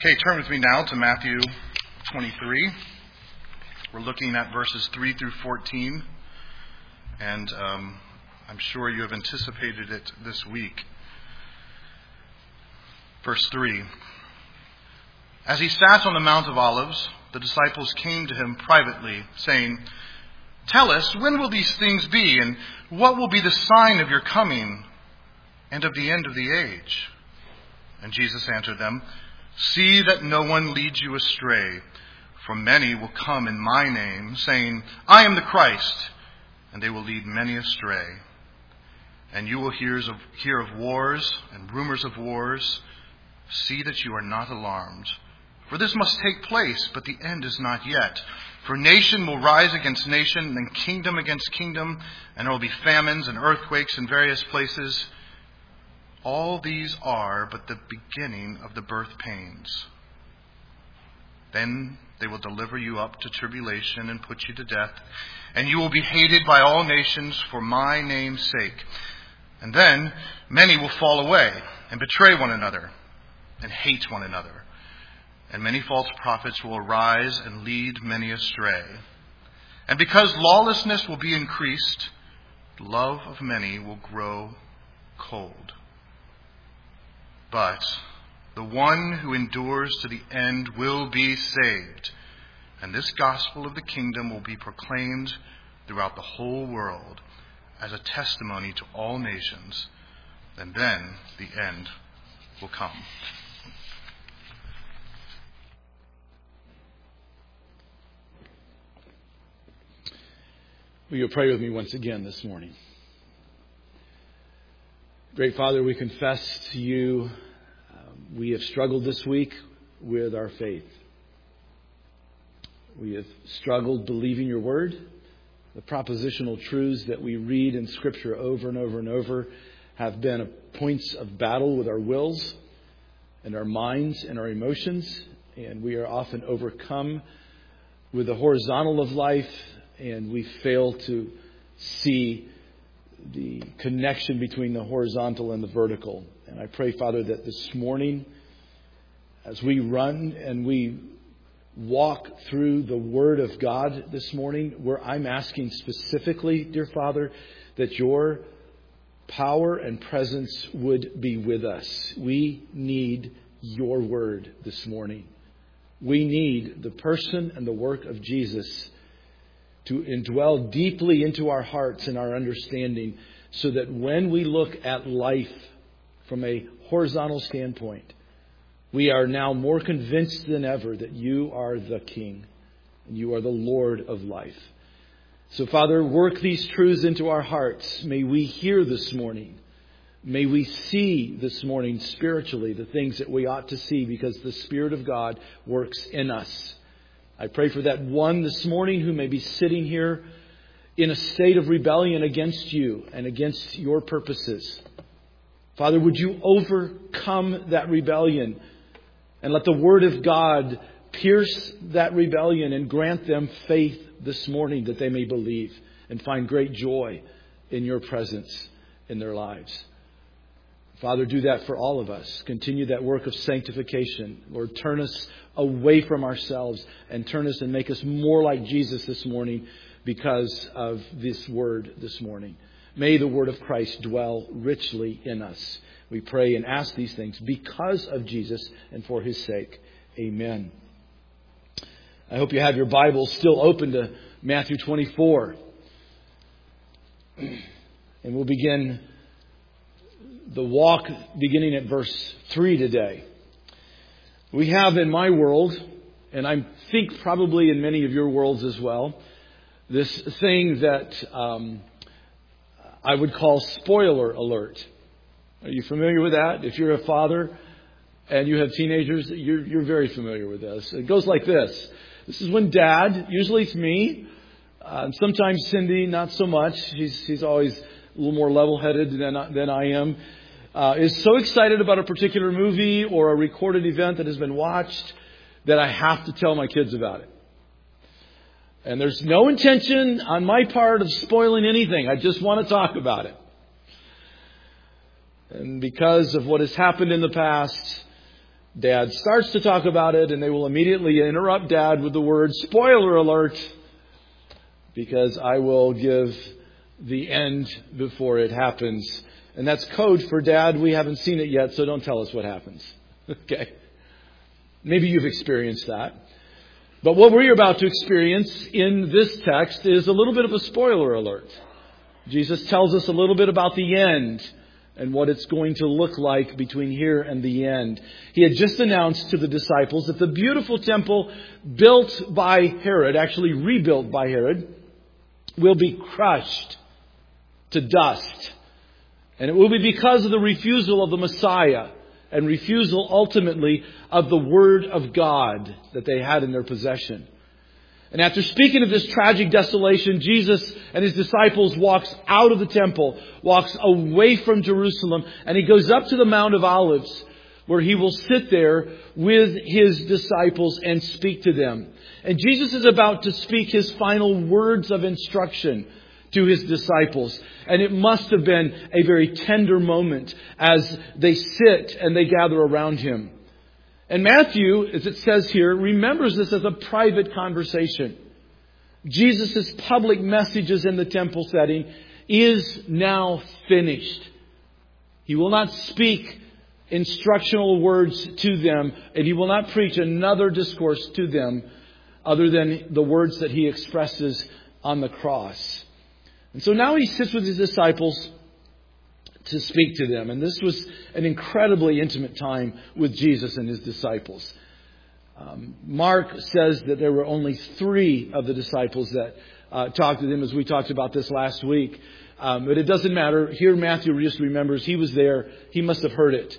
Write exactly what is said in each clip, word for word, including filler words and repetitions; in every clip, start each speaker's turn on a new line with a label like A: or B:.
A: Okay, turn with me now to Matthew twenty-three. We're looking at verses three through fourteen, and um, I'm sure you have anticipated it this week. Verse three. As he sat on the Mount of Olives, the disciples came to him privately, saying, "Tell us, when will these things be, and what will be the sign of your coming and of the end of the age?" And Jesus answered them, "See that no one leads you astray, for many will come in my name, saying, 'I am the Christ,' and they will lead many astray. And you will hear of, hear of wars and rumors of wars. See that you are not alarmed. For this must take place, but the end is not yet. For nation will rise against nation, and kingdom against kingdom, and there will be famines and earthquakes in various places. All these are but the beginning of the birth pains. Then they will deliver you up to tribulation and put you to death, and you will be hated by all nations for my name's sake. And then many will fall away and betray one another and hate one another. And many false prophets will arise and lead many astray. And because lawlessness will be increased, the love of many will grow cold. But the one who endures to the end will be saved. And this gospel of the kingdom will be proclaimed throughout the whole world as a testimony to all nations. And then the end will come."
B: Will you pray with me once again this morning? Great Father, we confess to you um, we have struggled this week with our faith. We have struggled believing your word. The propositional truths that we read in Scripture over and over and over have been points of battle with our wills and our minds and our emotions. And we are often overcome with the horizontal of life, and we fail to see the connection between the horizontal and the vertical. And I pray, Father, that this morning, as we run and we walk through the Word of God this morning, where I'm asking specifically, dear Father, that your power and presence would be with us. We need your Word this morning. We need the person and the work of Jesus to indwell deeply into our hearts and our understanding, so that when we look at life from a horizontal standpoint, we are now more convinced than ever that you are the King and you are the Lord of life. So, Father, work these truths into our hearts. May we hear this morning. May we see this morning spiritually the things that we ought to see, because the Spirit of God works in us. I pray for that one this morning who may be sitting here in a state of rebellion against you and against your purposes. Father, would you overcome that rebellion and let the Word of God pierce that rebellion and grant them faith this morning that they may believe and find great joy in your presence in their lives. Father, do that for all of us. Continue that work of sanctification. Lord, turn us away from ourselves and turn us and make us more like Jesus this morning because of this word this morning. May the word of Christ dwell richly in us. We pray and ask these things because of Jesus and for his sake. Amen. I hope you have your Bibles still open to Matthew twenty-four. And we'll begin the walk beginning at verse three today. We have in my world, and I think probably in many of your worlds as well, this thing that um, I would call spoiler alert. Are you familiar with that? If you're a father and you have teenagers, you're, you're very familiar with this. It goes like this. This is when Dad, usually it's me, uh, sometimes Cindy, not so much. She's, she's always a little more level-headed than I, than I am. Uh, is so excited about a particular movie or a recorded event that has been watched that I have to tell my kids about it. And there's no intention on my part of spoiling anything. I just want to talk about it. And because of what has happened in the past, Dad starts to talk about it, and they will immediately interrupt Dad with the word, spoiler alert, because I will give the end before it happens. And that's code for, Dad, we haven't seen it yet, so don't tell us what happens. Okay. Maybe you've experienced that. But what we're about to experience in this text is a little bit of a spoiler alert. Jesus tells us a little bit about the end and what it's going to look like between here and the end. He had just announced to the disciples that the beautiful temple built by Herod, actually rebuilt by Herod, will be crushed to dust. And it will be because of the refusal of the Messiah and refusal ultimately of the Word of God that they had in their possession. And after speaking of this tragic desolation, Jesus and His disciples walks out of the temple, walks away from Jerusalem, and He goes up to the Mount of Olives, where He will sit there with His disciples and speak to them. And Jesus is about to speak His final words of instruction to His disciples. And it must have been a very tender moment as they sit and they gather around Him. And Matthew, as it says here, remembers this as a private conversation. Jesus' public messages in the temple setting is now finished. He will not speak instructional words to them, and He will not preach another discourse to them other than the words that He expresses on the cross. And so now He sits with His disciples to speak to them. And this was an incredibly intimate time with Jesus and His disciples. Um, Mark says that there were only three of the disciples that uh, talked to Him, as we talked about this last week. Um, but it doesn't matter. Here Matthew just remembers He was there. He must have heard it.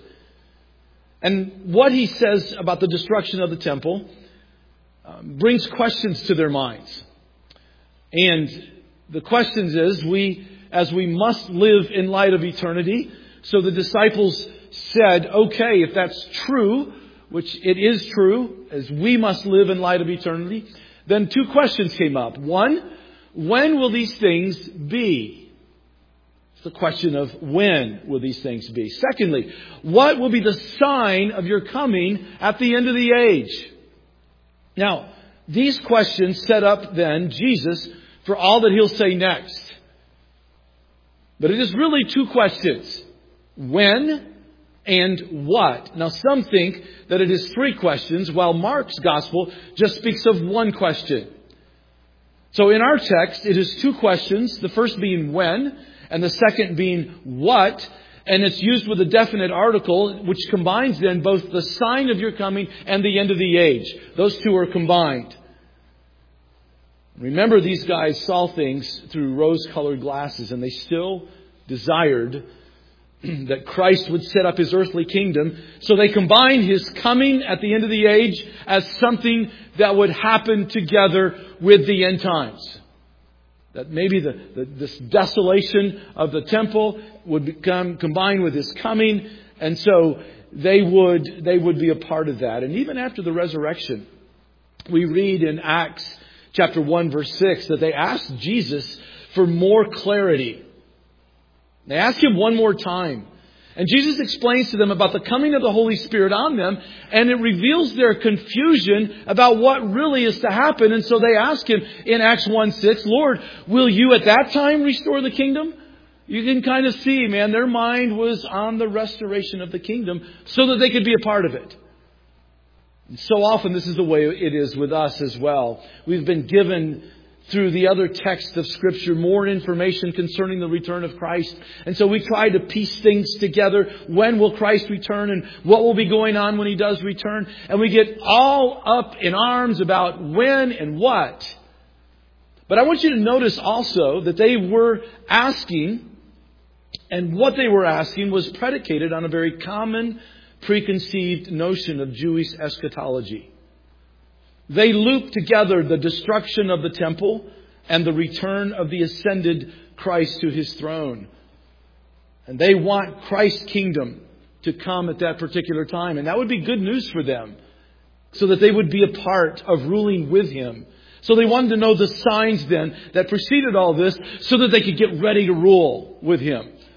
B: And what He says about the destruction of the temple um, brings questions to their minds. And the questions is, we as we must live in light of eternity. So the disciples said, okay, if that's true, which it is true, as we must live in light of eternity, then two questions came up. One, when will these things be? It's the question of when will these things be. Secondly, what will be the sign of your coming at the end of the age? Now, these questions set up then Jesus for all that He'll say next. But it is really two questions. When and what? Now some think that it is three questions, while Mark's gospel just speaks of one question. So in our text, it is two questions. The first being when, and the second being what. And it's used with a definite article, which combines then both the sign of your coming and the end of the age. Those two are combined. Remember, these guys saw things through rose-colored glasses, and they still desired that Christ would set up His earthly kingdom. So they combined His coming at the end of the age as something that would happen together with the end times. That maybe the, the, this desolation of the temple would become combined with His coming, and so they would they would be a part of that. And even after the resurrection, we read in Acts chapter one, verse six, that they asked Jesus for more clarity. They asked Him one more time. And Jesus explains to them about the coming of the Holy Spirit on them, and it reveals their confusion about what really is to happen. And so they ask Him in Acts one six, Lord, will You at that time restore the kingdom? You can kind of see, man, their mind was on the restoration of the kingdom so that they could be a part of it. And so often this is the way it is with us as well. We've been given through the other texts of Scripture more information concerning the return of Christ. And so we try to piece things together. When will Christ return and what will be going on when He does return? And we get all up in arms about when and what. But I want you to notice also that they were asking, and what they were asking was predicated on a very common preconceived notion of Jewish eschatology. They loop together the destruction of the temple and the return of the ascended Christ to His throne. And they want Christ's kingdom to come at that particular time. And that would be good news for them, so that they would be a part of ruling with Him. So they wanted to know the signs then that preceded all this, so that they could get ready to rule with Him.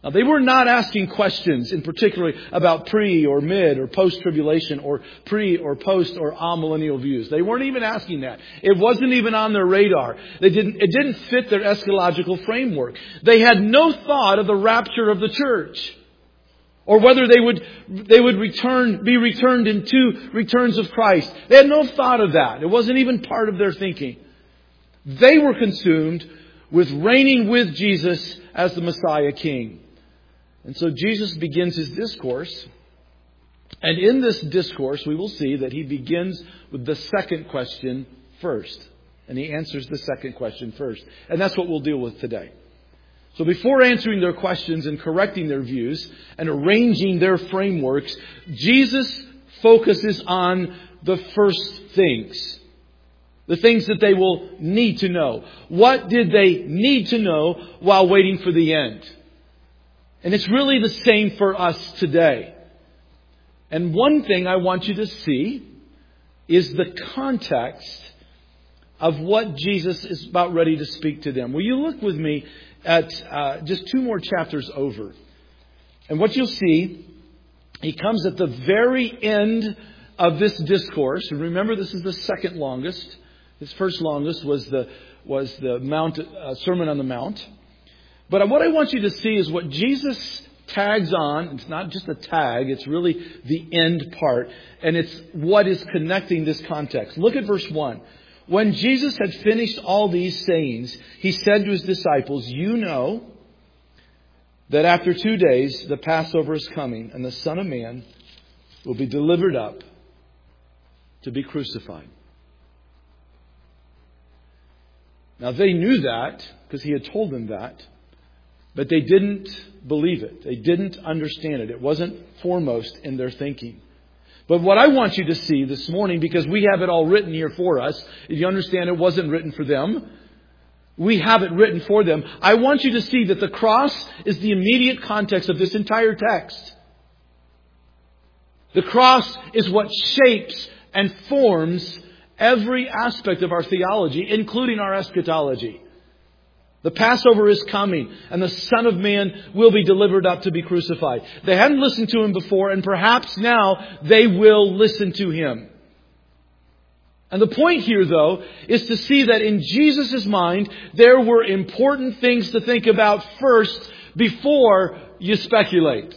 B: Now, they were not asking questions in particular about pre or mid or post-tribulation or pre or post or amillennial views. They weren't even asking that. It wasn't even on their radar. They didn't, it didn't fit their eschatological framework. They had no thought of the rapture of the church, or whether they would, they would return, be returned in two returns of Christ. They had no thought of that. It wasn't even part of their thinking. They were consumed with reigning with Jesus as the Messiah King. And so Jesus begins his discourse. And in this discourse, we will see that he begins with the second question first. And he answers the second question first. And that's what we'll deal with today. So before answering their questions and correcting their views and arranging their frameworks, Jesus focuses on the first things. The things that they will need to know. What did they need to know while waiting for the end? And it's really the same for us today. And one thing I want you to see is the context of what Jesus is about ready to speak to them. Will you look with me at uh, just two more chapters over? And what you'll see, he comes at the very end of this discourse. And remember, this is the second longest. His first longest was the was the Mount uh, Sermon on the Mount. But what I want you to see is what Jesus tags on. It's not just a tag. It's really the end part. And it's what is connecting this context. Look at verse one. When Jesus had finished all these sayings, he said to his disciples, "You know that after two days the Passover is coming, and the Son of Man will be delivered up to be crucified." Now they knew that because he had told them that. But they didn't believe it. They didn't understand it. It wasn't foremost in their thinking. But what I want you to see this morning, because we have it all written here for us, if you understand it wasn't written for them, we have it written for them. I want you to see that the cross is the immediate context of this entire text. The cross is what shapes and forms every aspect of our theology, including our eschatology. The Passover is coming, and the Son of Man will be delivered up to be crucified. They hadn't listened to him before, and perhaps now they will listen to him. And the point here, though, is to see that in Jesus' mind, there were important things to think about first before you speculate.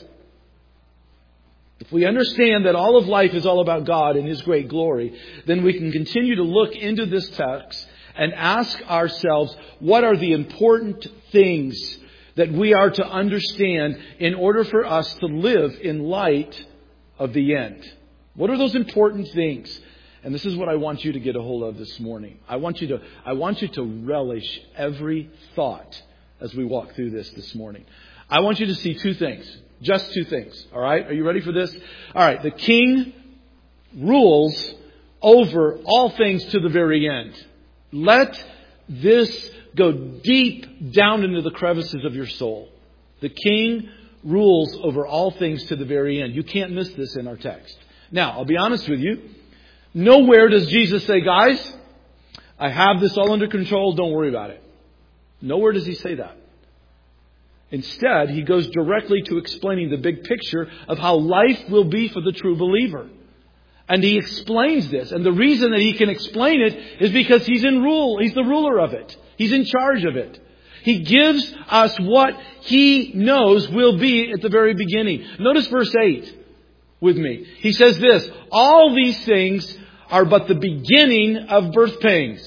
B: If we understand that all of life is all about God and His great glory, then we can continue to look into this text and ask ourselves, what are the important things that we are to understand in order for us to live in light of the end? What are those important things? And this is what I want you to get a hold of this morning. I want you to, I want you to relish every thought as we walk through this this morning. I want you to see two things. Just two things. All right? Are you ready for this? All right. The King rules over all things to the very end. Let this go deep down into the crevices of your soul. The King rules over all things to the very end. You can't miss this in our text. Now, I'll be honest with you. Nowhere does Jesus say, guys, I have this all under control. Don't worry about it. Nowhere does he say that. Instead, he goes directly to explaining the big picture of how life will be for the true believer. And he explains this. And the reason that he can explain it is because he's in rule. He's the ruler of it. He's in charge of it. He gives us what he knows will be at the very beginning. Notice verse eight with me. He says this, all these things are but the beginning of birth pains.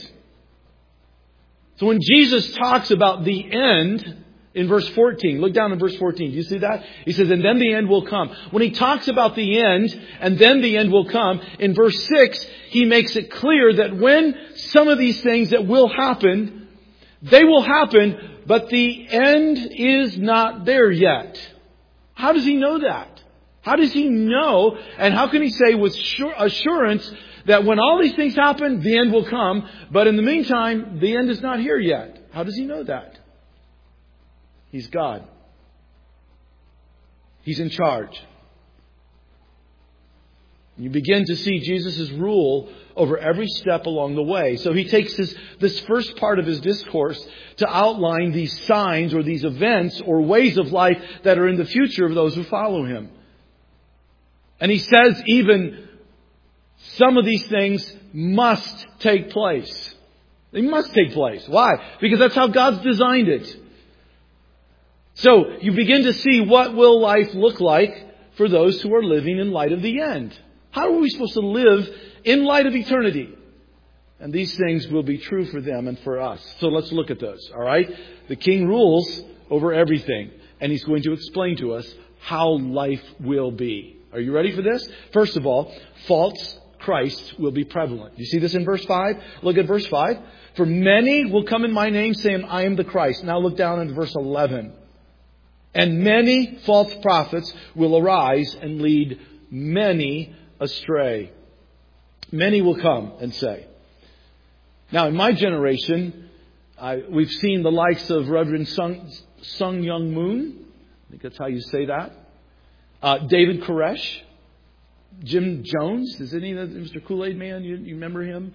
B: So when Jesus talks about the end, in verse fourteen, look down in verse fourteen. Do you see that? He says, and then the end will come. When he talks about the end, and then the end will come, in verse six, he makes it clear that when some of these things that will happen, they will happen, but the end is not there yet. How does he know that? How does he know, and how can he say with assurance that when all these things happen, the end will come, but in the meantime, the end is not here yet? How does he know that? He's God. He's in charge. You begin to see Jesus' rule over every step along the way. So he takes his, this first part of his discourse to outline these signs or these events or ways of life that are in the future of those who follow him. And he says even some of these things must take place. They must take place. Why? Because that's how God's designed it. So you begin to see what will life look like for those who are living in light of the end. How are we supposed to live in light of eternity? And these things will be true for them and for us. So let's look at those. All right? The King rules over everything. And He's going to explain to us how life will be. Are you ready for this? First of all, false Christ will be prevalent. You see this in verse five? Look at verse five. For many will come in my name saying, I am the Christ. Now look down into verse eleven. And many false prophets will arise and lead many astray. Many will come and say. Now, in my generation, I, we've seen the likes of Reverend Sung, Sung Young Moon. I think that's how you say that. Uh, David Koresh. Jim Jones. Is any of that Mister Kool-Aid Man? You, you remember him?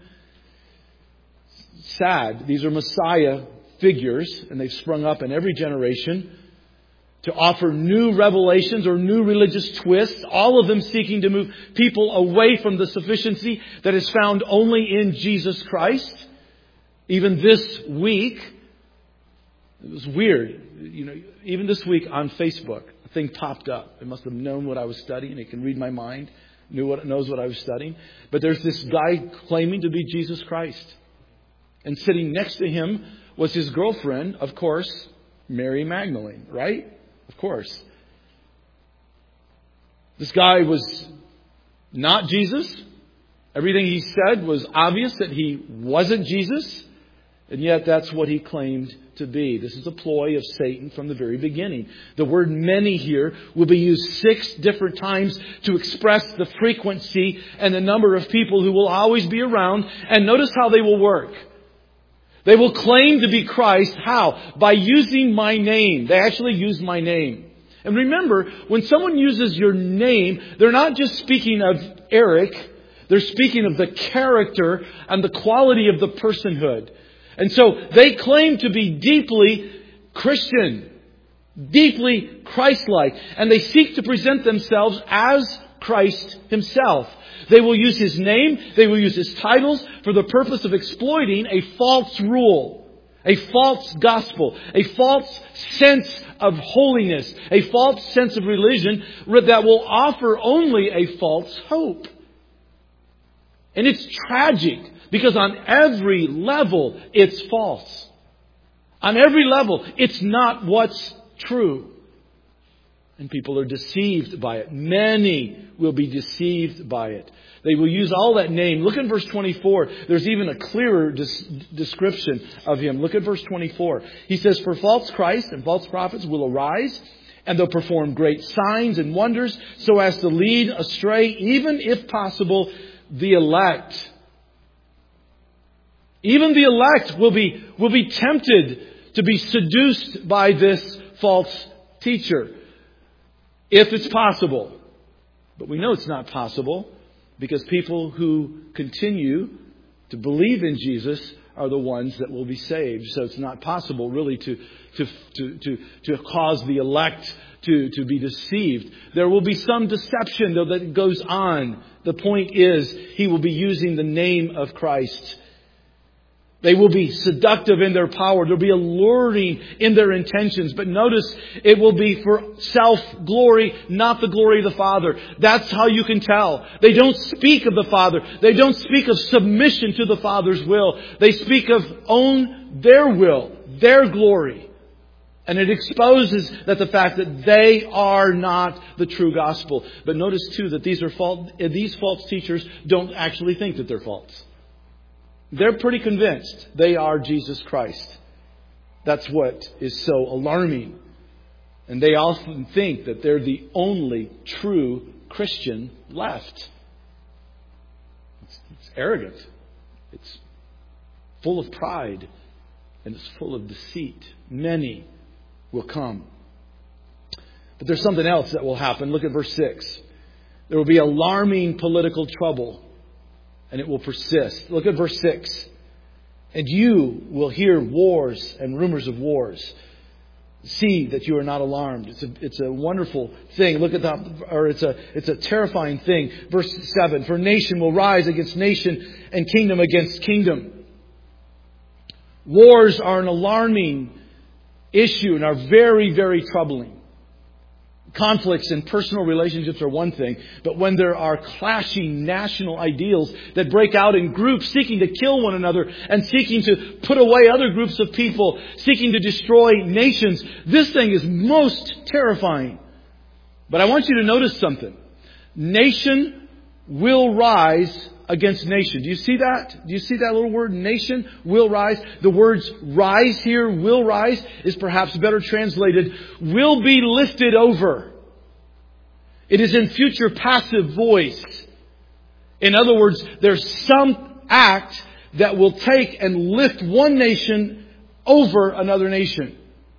B: Sad. These are Messiah figures, and they've sprung up in every generation to offer new revelations or new religious twists, all of them seeking to move people away from the sufficiency that is found only in Jesus Christ. Even this week, it was weird. You know, even this week on Facebook, a thing popped up. It must have known what I was studying. It can read my mind, knew what knows what I was studying. But there's this guy claiming to be Jesus Christ. And sitting next to him was his girlfriend, of course, Mary Magdalene, right? Of course. This guy was not Jesus. Everything he said was obvious that he wasn't Jesus. And yet that's what he claimed to be. This is a ploy of Satan from the very beginning. The word many here will be used six different times to express the frequency and the number of people who will always be around. And notice how they will work. They will claim to be Christ. How? By using my name. They actually use my name. And remember, when someone uses your name, they're not just speaking of Eric. They're speaking of the character and the quality of the personhood. And so they claim to be deeply Christian, deeply Christ-like. And they seek to present themselves as Christ Himself. They will use His name, they will use His titles for the purpose of exploiting a false rule, a false gospel, a false sense of holiness, a false sense of religion that will offer only a false hope. And it's tragic because on every level it's false. On every level it's not what's true. And people are deceived by it. Many will be deceived by it. They will use all that name. Look at verse twenty-four. There's even a clearer des- description of Him. Look at verse twenty-four. He says, for false Christ and false prophets will arise, and they'll perform great signs and wonders so as to lead astray, even if possible, the elect. Even the elect will be, will be tempted to be seduced by this false teacher. If it's possible. But we know it's not possible because people who continue to believe in Jesus are the ones that will be saved. So it's not possible really to, to, to, to, to cause the elect to, to be deceived. There will be some deception though that goes on. The point is he will be using the name of Christ. They will be seductive in their power. They'll be alluring in their intentions. But notice, it will be for self-glory, not the glory of the Father. That's how you can tell. They don't speak of the Father. They don't speak of submission to the Father's will. They speak of own their will, their glory. And it exposes that the fact that they are not the true gospel. But notice too that these are false, these false teachers don't actually think that they're false. They're pretty convinced they are Jesus Christ. That's what is so alarming. And they often think that they're the only true Christian left. It's, it's arrogant. It's full of pride. And it's full of deceit. Many will come. But there's something else that will happen. Look at verse six. There will be alarming political trouble, and it will persist. Look at verse six. And you will hear wars and rumors of wars. See that you are not alarmed. It's a, it's a wonderful thing. Look at that, or it's a, it's a terrifying thing. Verse seven, for nation will rise against nation and kingdom against kingdom. Wars are an alarming issue and are very, very troubling. Conflicts in personal relationships are one thing, but when there are clashing national ideals that break out in groups seeking to kill one another and seeking to put away other groups of people, seeking to destroy nations, this thing is most terrifying. But I want you to notice something. Nation will rise against nation. Do you see that? Do you see that little word? Nation will rise. The words rise here, will rise, is perhaps better translated, will be lifted over. It is in future passive voice. In other words, there's some act that will take and lift one nation over another nation.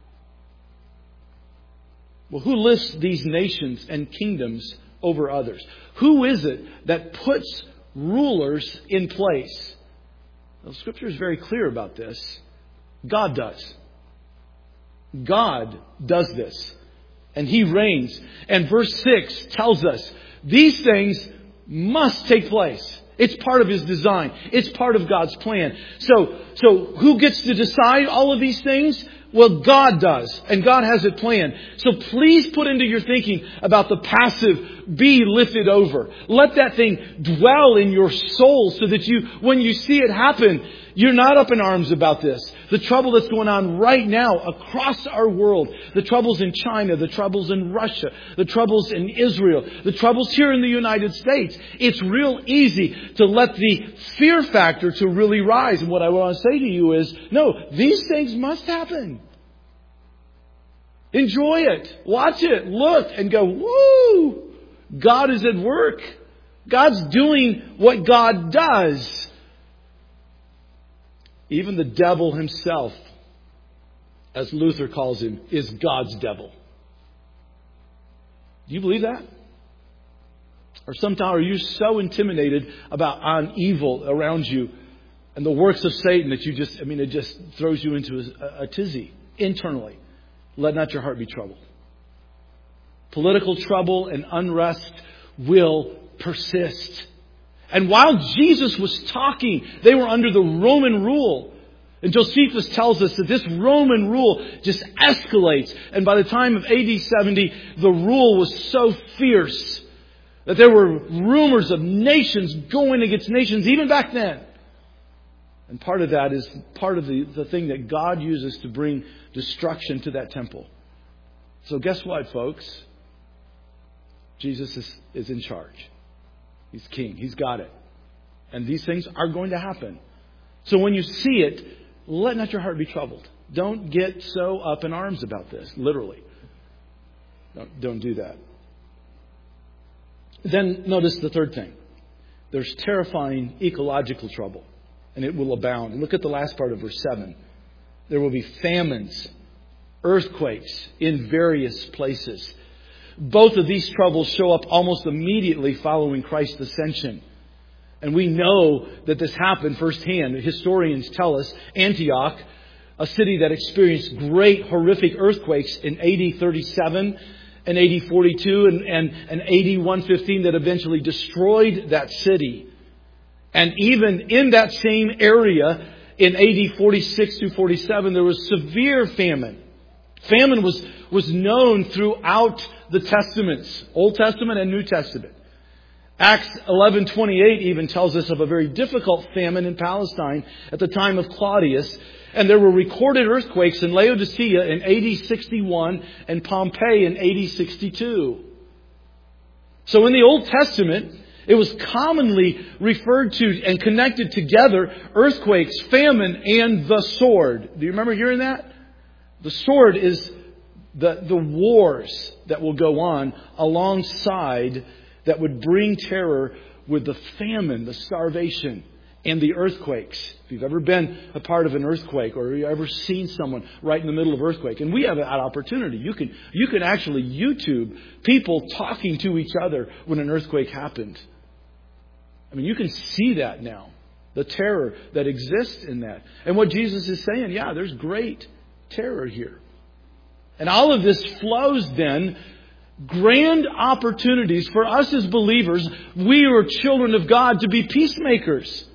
B: Well, who lifts these nations and kingdoms over others? Who is it that puts rulers in place? The Scripture is very clear about this. God does. God does this. And He reigns. And verse six tells us these things must take place. It's part of His design. It's part of God's plan. So, so who gets to decide all of these things? Well, God does. And God has it planned. So please put into your thinking about the passive be lifted over. Let that thing dwell in your soul so that you, when you see it happen, you're not up in arms about this. The trouble that's going on right now across our world, the troubles in China, the troubles in Russia, the troubles in Israel, the troubles here in the United States. It's real easy to let the fear factor to really rise. And what I want to say to you is, no, these things must happen. Enjoy it. Watch it. Look and go, woo! God is at work. God's doing what God does. Even the devil himself, as Luther calls him, is God's devil. Do you believe that? Or sometimes are you so intimidated about on evil around you and the works of Satan that you just, I mean, it just throws you into a, a tizzy internally. Let not your heart be troubled. Political trouble and unrest will persist. And while Jesus was talking, they were under the Roman rule. And Josephus tells us that this Roman rule just escalates. And by the time of A D seventy, the rule was so fierce that there were rumors of nations going against nations even back then. And part of that is part of the, the thing that God uses to bring destruction to that temple. So guess what, folks? Jesus is, is in charge. He's king. He's got it. And these things are going to happen. So when you see it, let not your heart be troubled. Don't get so up in arms about this, literally. Don't, don't do that. Then notice the third thing. There's terrifying ecological trouble, and it will abound. Look at the last part of verse seven. There will be famines, earthquakes in various places. Both of these troubles show up almost immediately following Christ's ascension. And we know that this happened firsthand. Historians tell us Antioch, a city that experienced great horrific earthquakes in A D thirty-seven and A D forty-two and, and, and A D one fifteen that eventually destroyed that city. And even in that same area in A D forty-six through forty-seven, there was severe famine. Famine was, was known throughout the Testaments, Old Testament and New Testament. Acts eleven twenty-eight even tells us of a very difficult famine in Palestine at the time of Claudius. And there were recorded earthquakes in Laodicea in A D sixty-one and Pompeii in A D sixty-two. So in the Old Testament, it was commonly referred to and connected together, earthquakes, famine, and the sword. Do you remember hearing that? The sword is the, the wars that will go on alongside that would bring terror with the famine, the starvation. and the earthquakes. If you've ever been a part of an earthquake or you've ever seen someone right in the middle of an earthquake, and we have that opportunity. You can, you can actually YouTube people talking to each other when an earthquake happened. I mean, you can see that now. The terror that exists in that. And what Jesus is saying, yeah, there's great terror here. And all of this flows then, grand opportunities for us as believers, we are children of God, to be peacemakers.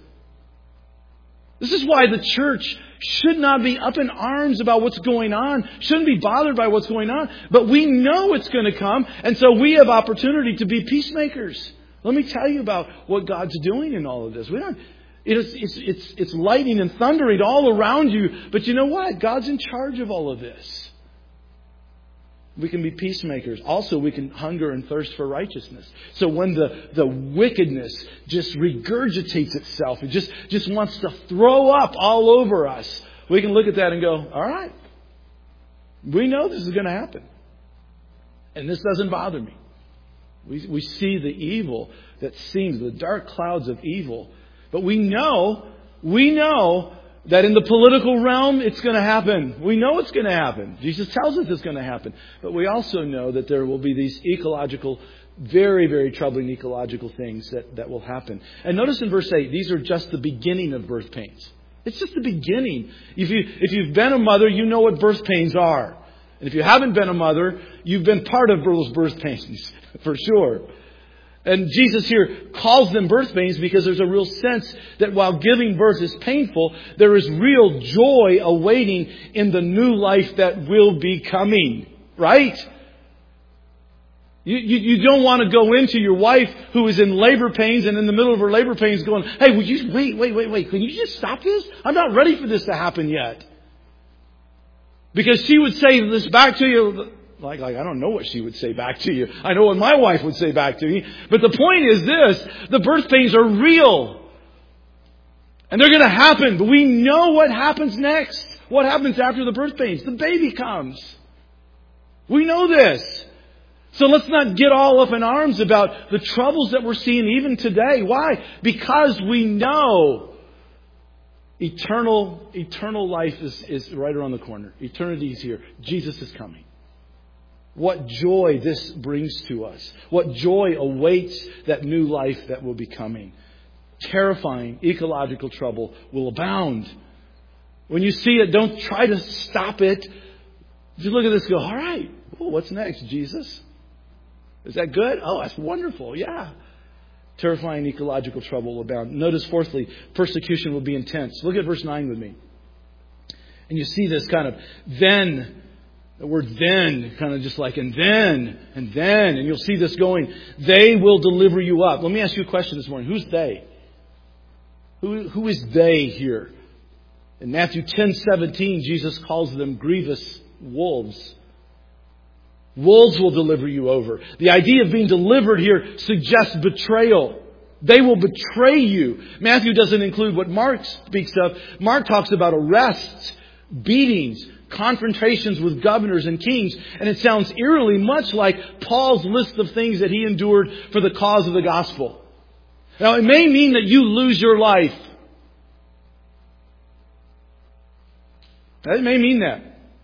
B: This is why the church should not be up in arms about what's going on, shouldn't be bothered by what's going on, but we know it's going to come, and so we have opportunity to be peacemakers. Let me tell you about what God's doing in all of this. We don't, it's, it's, it's, it's lightning and thundering all around you, but you know what? God's in charge of all of this. We can be peacemakers. Also, we can hunger and thirst for righteousness. So when the, the wickedness just regurgitates itself, it just, just wants to throw up all over us, we can look at that and go, all right, we know this is going to happen. And this doesn't bother me. We, we see the evil that seems, the dark clouds of evil. But we know, we know that in the political realm, it's going to happen. We know it's going to happen. Jesus tells us it's going to happen. But we also know that there will be these ecological, very, very troubling ecological things that, that will happen. And notice in verse eight, these are just the beginning of birth pains. It's just the beginning. If, you, if you've been a mother, you know what birth pains are. And if you haven't been a mother, you've been part of those birth pains, for sure. And Jesus here calls them birth pains because there's a real sense that while giving birth is painful, there is real joy awaiting in the new life that will be coming. Right? You, you, you don't want to go into your wife who is in labor pains and in the middle of her labor pains going, hey, would you wait, wait, wait, wait. Can you just stop this? I'm not ready for this to happen yet. Because she would say this back to you. Like, like, I don't know what she would say back to you. I know what my wife would say back to me. But the point is this. The birth pains are real. And they're going to happen. But we know what happens next. What happens after the birth pains? The baby comes. We know this. So let's not get all up in arms about the troubles that we're seeing even today. Why? Because we know eternal, eternal life is, is right around the corner. Eternity is here. Jesus is coming. What joy this brings to us. What joy awaits that new life that will be coming. Terrifying ecological trouble will abound. When you see it, don't try to stop it. Just look at this and go, all right, well, what's next, Jesus? Is that good? Oh, that's wonderful. Yeah. Terrifying ecological trouble will abound. Notice, fourthly, persecution will be intense. Look at verse nine with me. And you see this kind of then. The word then, kind of just like, and then, and then, and you'll see this going, they will deliver you up. Let me ask you a question this morning. Who's they? Who, who is they here? In Matthew ten seventeen, Jesus calls them grievous wolves. Wolves will deliver you over. The idea of being delivered here suggests betrayal. They will betray you. Matthew doesn't include what Mark speaks of. Mark talks about arrests, beatings, confrontations with governors and kings. And it sounds eerily much like Paul's list of things that he endured for the cause of the gospel. Now, it may mean that you lose your life. It may mean that.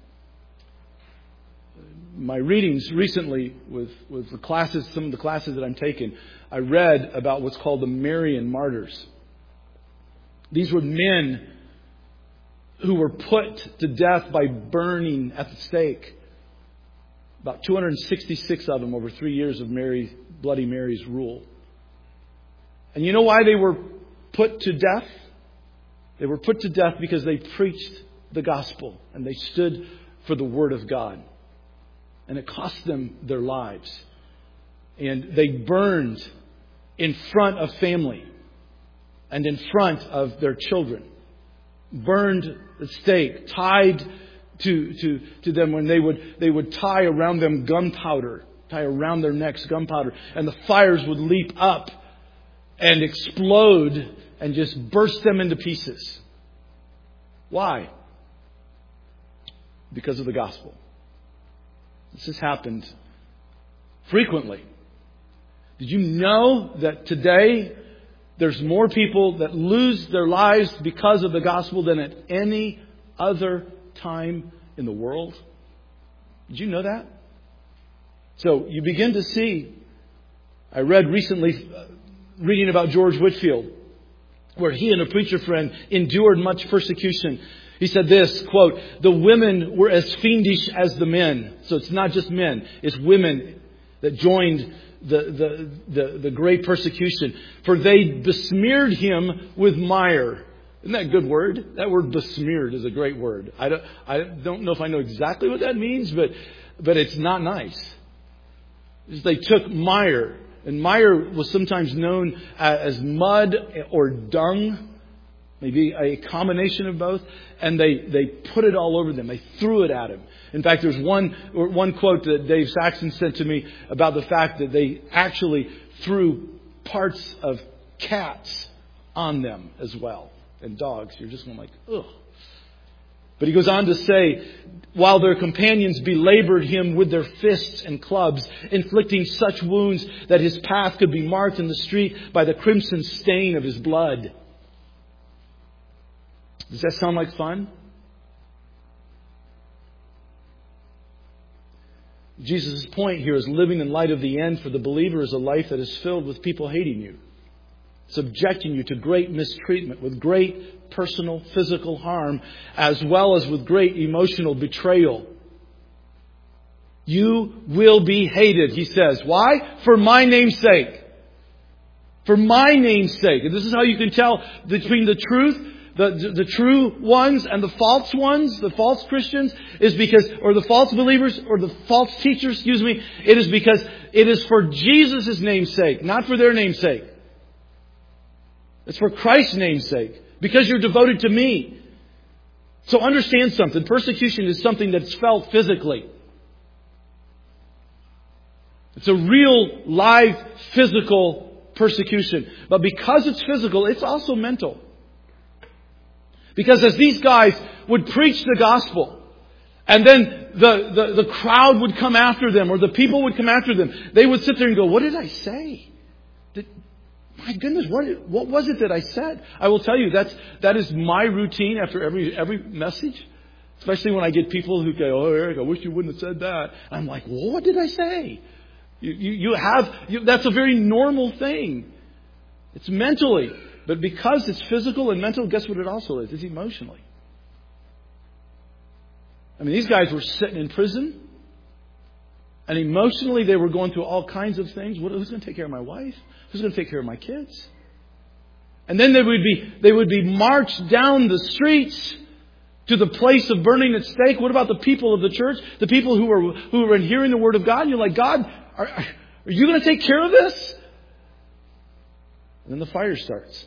B: My readings recently with, with the classes, some of the classes that I'm taking, I read about what's called the Marian martyrs. These were men who were put to death by burning at the stake. About two hundred sixty-six of them over three years of Mary, Bloody Mary's rule. And you know why they were put to death? They were put to death because they preached the gospel and they stood for the word of God. And it cost them their lives. And they burned in front of family and in front of their children. Burned at stake, tied to, to, to them when they would, they would tie around them gunpowder, tie around their necks gunpowder, and the fires would leap up and explode and just burst them into pieces. Why? Because of the gospel. This has happened frequently. Did you know that today There's more people that lose their lives because of the gospel than at any other time in the world. Did you know that? So you begin to see, I read recently, uh, reading about George Whitefield, where he and a preacher friend endured much persecution. He said this, quote, "The women were as fiendish as the men." So it's not just men, it's women that joined the, the, the, the great persecution. "For they besmeared him with mire." Isn't that a good word? That word besmeared is a great word. I don't, I don't know if I know exactly what that means, but, but it's not nice. They took mire, and mire was sometimes known as mud or dung, maybe a combination of both, and they, they put it all over them. They threw it at him. In fact, there's one, one quote that Dave Saxon sent to me about the fact that they actually threw parts of cats on them as well. And dogs. You're just going like, ugh. But he goes on to say, while their companions belabored him with their fists and clubs, inflicting such wounds that his path could be marked in the street by the crimson stain of his blood. Does that sound like fun? Jesus' point here is living in light of the end for the believer is a life that is filled with people hating you, subjecting you to great mistreatment, with great personal, physical harm, as well as with great emotional betrayal. You will be hated, he says. Why? For my name's sake. For my name's sake. And this is how you can tell between the truth, the, the, the true ones and the false ones, the false Christians, is because, or the false believers, or the false teachers, excuse me, it is because it is for Jesus' name's sake, not for their name's sake. It's for Christ's name's sake. Because you're devoted to me. So understand something. Persecution is something that's felt physically. It's a real, live, physical persecution. But because it's physical, it's also mental. Because as these guys would preach the gospel, and then the, the, the crowd would come after them, or the people would come after them, they would sit there and go, what did I say? Did, My goodness, what, what was it that I said? I will tell you, that's, that is my routine after every, every message. Especially when I get people who go, oh, Eric, I wish you wouldn't have said that. I'm like, well, what did I say? You, you, you have, you, that's a very normal thing. It's mentally. But because it's physical and mental, guess what it also is? It's emotionally. I mean, these guys were sitting in prison. And emotionally, they were going through all kinds of things. What, who's going to take care of my wife? Who's going to take care of my kids? And then they would be they would be marched down the streets to the place of burning at stake. What about the people of the church? The people who are who are hearing the Word of God? And you're like, God, are, are you going to take care of this? And then the fire starts.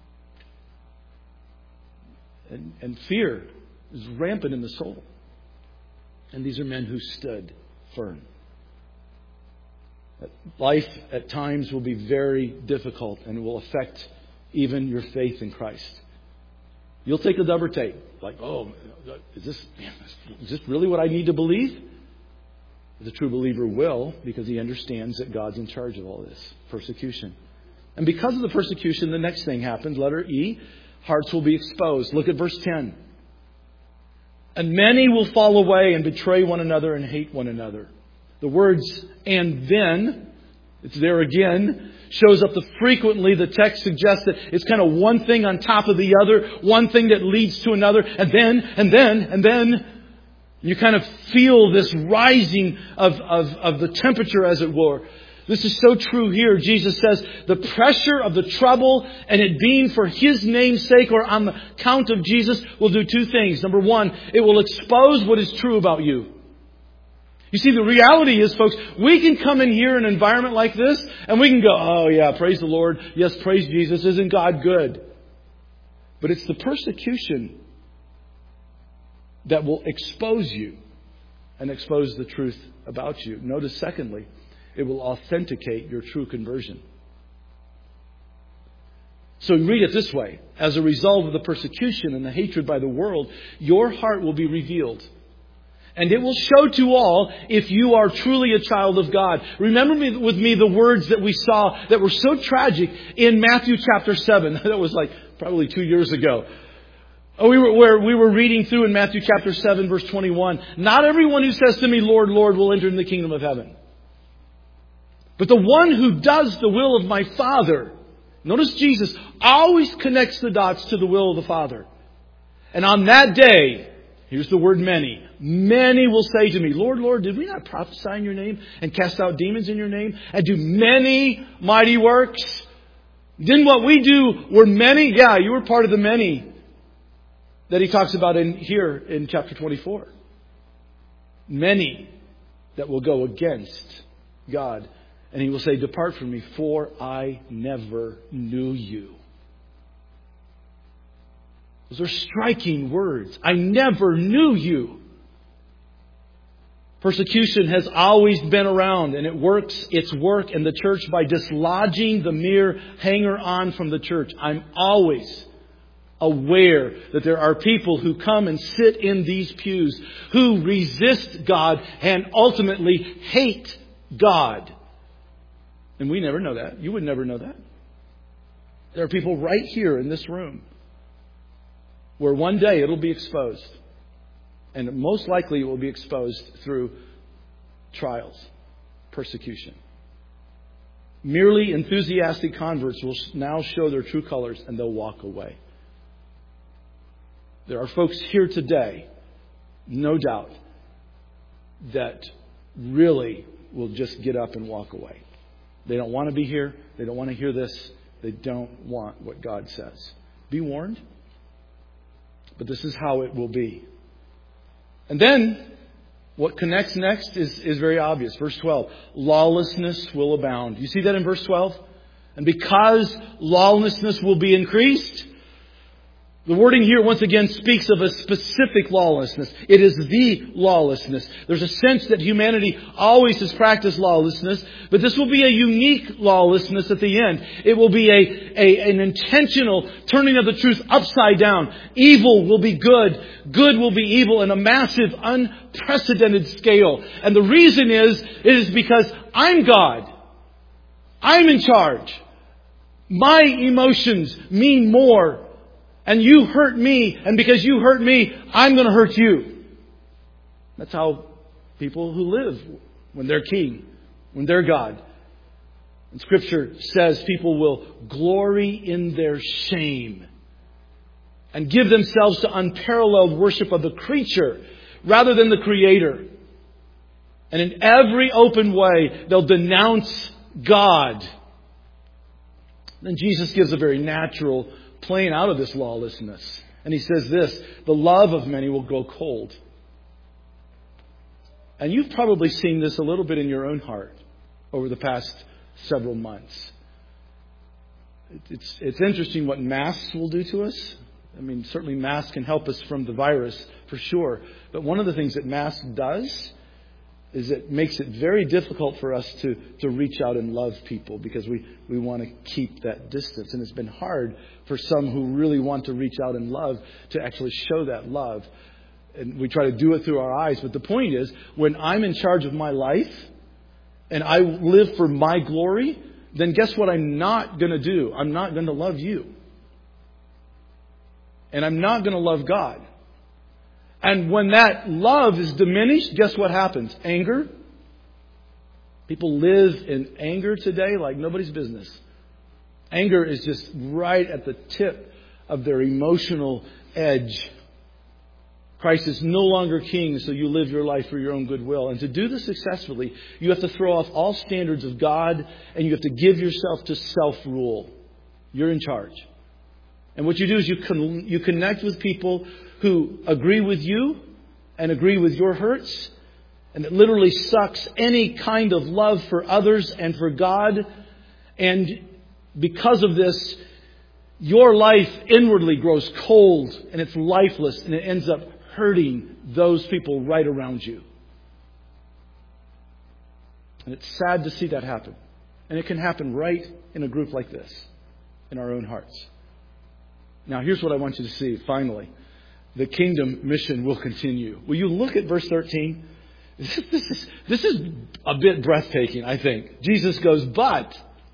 B: And, and fear is rampant in the soul. And these are men who stood firm. Life at times will be very difficult and will affect even your faith in Christ. You'll take a double take. Like, oh, is this, is this really what I need to believe? The true believer will, because he understands that God's in charge of all this. Persecution. And because of the persecution, the next thing happens. Letter E. Hearts will be exposed. Look at verse ten. And many will fall away and betray one another and hate one another. The words, and then, it's there again, shows up the frequently. The text suggests that it's kind of one thing on top of the other, one thing that leads to another, and then, and then, and then. You kind of feel this rising of, of, of the temperature, as it were. This is so true here. Jesus says the pressure of the trouble and it being for His name's sake or on the count of Jesus will do two things. Number one, it will expose what is true about you. You see, the reality is, folks, we can come in here in an environment like this and we can go, oh yeah, praise the Lord. Yes, praise Jesus. Isn't God good? But it's the persecution that will expose you and expose the truth about you. Notice, secondly, it will authenticate your true conversion. So read it this way. As a result of the persecution and the hatred by the world, your heart will be revealed. And it will show to all if you are truly a child of God. Remember me, with me the words that we saw that were so tragic in Matthew chapter seven. That was like probably two years ago. Oh, we were, where we were reading through in Matthew chapter seven, verse twenty-one. Not everyone who says to me, Lord, Lord, will enter in the kingdom of heaven, but the one who does the will of my Father. Notice Jesus always connects the dots to the will of the Father. And on that day, here's the word many. Many will say to me, Lord, Lord, did we not prophesy in your name and cast out demons in your name and do many mighty works? Didn't what we do were many? Yeah, you were part of the many that he talks about in here in chapter twenty-four. Many that will go against God. And he will say, depart from me, for I never knew you. Those are striking words. I never knew you. Persecution has always been around, and it works its work in the church by dislodging the mere hanger-on from the church. I'm always aware that there are people who come and sit in these pews who resist God and ultimately hate God. And we never know that. You would never know that. There are people right here in this room where one day it'll be exposed. And most likely it will be exposed through trials, persecution. Merely enthusiastic converts will now show their true colors and they'll walk away. There are folks here today, no doubt, that really will just get up and walk away. They don't want to be here. They don't want to hear this. They don't want what God says. Be warned. But this is how it will be. And then, what connects next is, is very obvious. Verse twelve. Lawlessness will abound. You see that in verse twelve? And because lawlessness will be increased, the wording here once again speaks of a specific lawlessness. It is the lawlessness. There's a sense that humanity always has practiced lawlessness, but this will be a unique lawlessness at the end. It will be a, a an intentional turning of the truth upside down. Evil will be good. Good will be evil in a massive, unprecedented scale. And the reason is, it is because I'm God. I'm in charge. My emotions mean more. And you hurt me, and because you hurt me, I'm going to hurt you. That's how people who live when they're king, when they're God. And Scripture says people will glory in their shame and give themselves to unparalleled worship of the creature rather than the Creator. And in every open way, they'll denounce God. Then Jesus gives a very natural playing out of this lawlessness. And he says this, the love of many will grow cold. And you've probably seen this a little bit in your own heart over the past several months. It's, it's interesting what masks will do to us. I mean, certainly masks can help us from the virus for sure. But one of the things that masks does is it makes it very difficult for us to, to reach out and love people because we, we want to keep that distance. And it's been hard for some who really want to reach out and love to actually show that love. And we try to do it through our eyes. But the point is, when I'm in charge of my life and I live for my glory, then guess what I'm not going to do? I'm not going to love you. And I'm not going to love God. And when that love is diminished, guess what happens? Anger. People live in anger today like nobody's business. Anger is just right at the tip of their emotional edge. Christ is no longer king, so you live your life for your own goodwill. And to do this successfully, you have to throw off all standards of God and you have to give yourself to self-rule. You're in charge. And what you do is you con- you connect with people who agree with you and agree with your hurts. And it literally sucks any kind of love for others and for God. And because of this, your life inwardly grows cold and it's lifeless and it ends up hurting those people right around you. And it's sad to see that happen. And it can happen right in a group like this, in our own hearts. Now, here's what I want you to see, finally. the kingdom mission will continue. Will you look at verse thirteen? This is, this is a bit breathtaking, I think. Jesus goes, but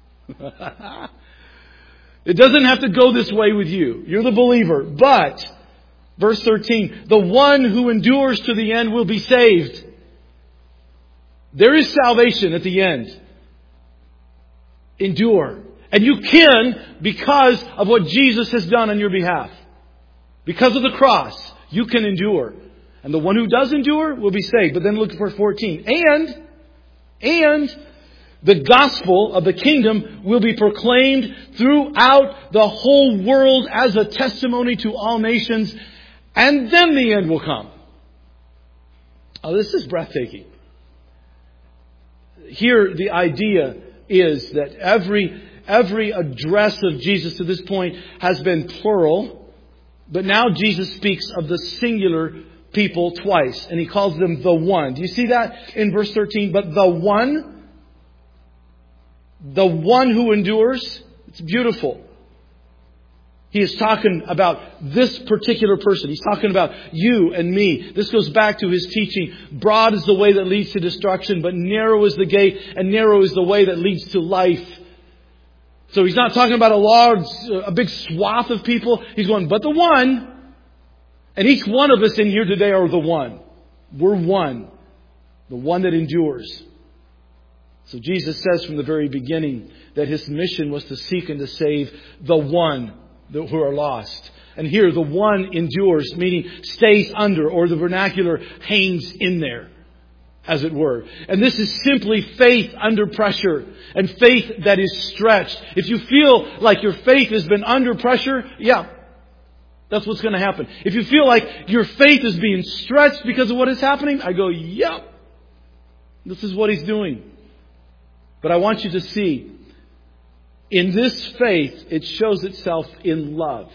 B: it doesn't have to go this way with you. You're the believer. But, verse thirteen, the one who endures to the end will be saved. There is salvation at the end. Endure. And you can because of what Jesus has done on your behalf. Because of the cross, you can endure. And the one who does endure will be saved. But then look at verse fourteen. And, and the gospel of the kingdom will be proclaimed throughout the whole world as a testimony to all nations. And then the end will come. Oh, this is breathtaking. Here, the idea is that every, every address of Jesus to this point has been plural. But now Jesus speaks of the singular people twice. And He calls them the one. Do you see that in verse thirteen? But the one, the one who endures, it's beautiful. He is talking about this particular person. He's talking about you and me. This goes back to His teaching. Broad is the way that leads to destruction, but narrow is the gate, and narrow is the way that leads to life. So He's not talking about a large, a big swath of people. He's going, but the one. And each one of us in here today are the one. We're one. The one that endures. So Jesus says from the very beginning that His mission was to seek and to save the one who are lost. And here the one endures, meaning stays under, or the vernacular hangs in there, as it were. And this is simply faith under pressure, and faith that is stretched. If you feel like your faith has been under pressure, yeah, that's what's going to happen. If you feel like your faith is being stretched because of what is happening, I go, yep, this is what He's doing. But I want you to see, in this faith, it shows itself in love.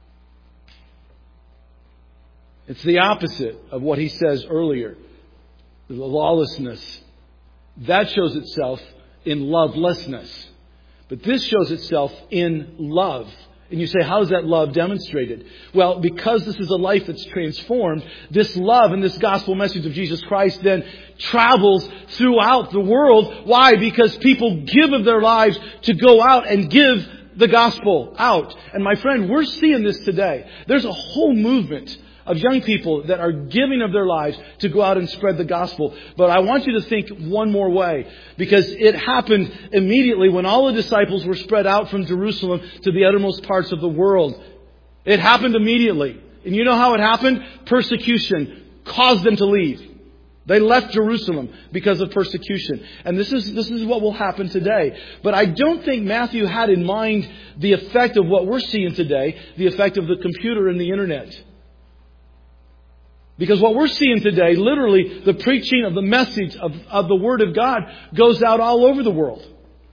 B: It's the opposite of what He says earlier. The lawlessness. That shows itself in lovelessness. But this shows itself in love. And you say, how is that love demonstrated? Well, because this is a life that's transformed, this love and this gospel message of Jesus Christ then travels throughout the world. Why? Because people give of their lives to go out and give the gospel out. And my friend, we're seeing this today. There's a whole movement of young people that are giving of their lives to go out and spread the gospel. But I want you to think one more way, because it happened immediately when all the disciples were spread out from Jerusalem to the uttermost parts of the world. It happened immediately. And you know how it happened? Persecution caused them to leave. They left Jerusalem because of persecution. And this is, this is what will happen today. But I don't think Matthew had in mind the effect of what we're seeing today, the effect of the computer and the internet. Because what we're seeing today, literally, the preaching of the message of, of the Word of God goes out all over the world.